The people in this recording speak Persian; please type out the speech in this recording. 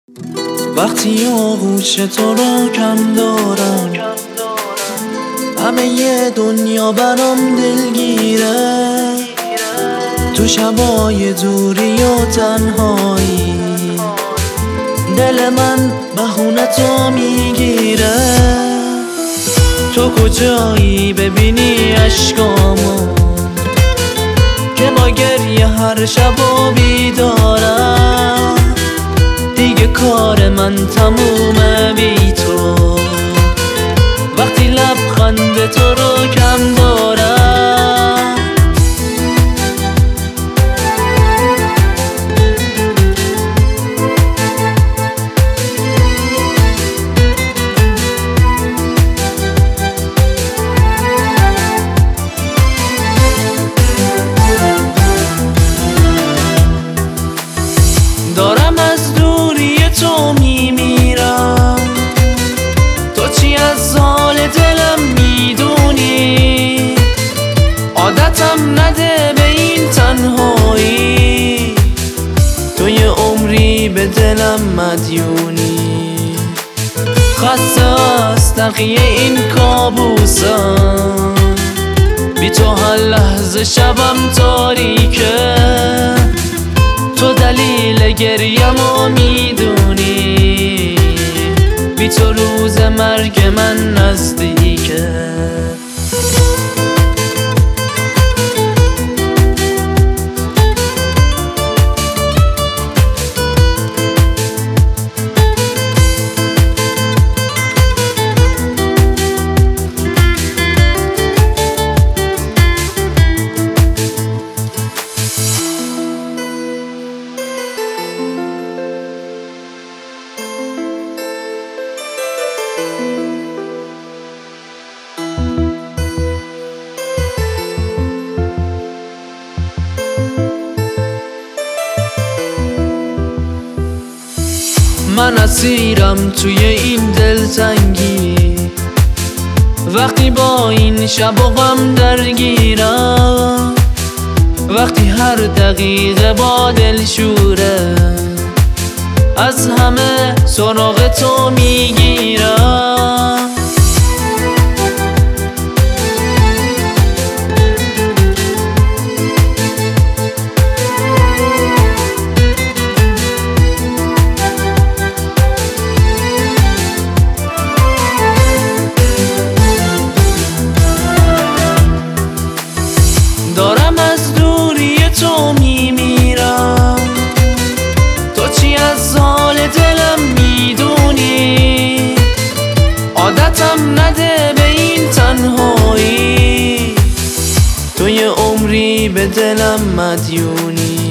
وقتی آغوش تو رو کم دارم همه ی دنیا برام دلگیره. تو شبای دوری و تنهایی دل من بهونه تو میگیره. تو کجایی ببینی عشقامو که با گریه هر شب و بیدارم. دیگه کار من تمومه بی تو وقتی لبخند تو رو کم دارم. دارم از دوری تو میمیرم. تو چی از حال دلم میدونی؟ عادتم نده به این تنهایی. تو یه عمری به دلم مدیونی. خسته از تقیه این کابوسم، بی تو هر لحظه شبم تاریکه. تو دلیل گریه‌مو میدونی، بی تو روز مرگ من نزدیکه. من اسیرم توی این دلتنگی، وقتی با این شب و غم درگیرم. وقتی هر دقیقه با دلشوره از همه سراغ تو میگیرم. دارم از دوری تو میمیرم. تو چی از حال دلم میدونی؟ عادتم نده به این تنهایی. تو یه عمری به دلم مدیونی.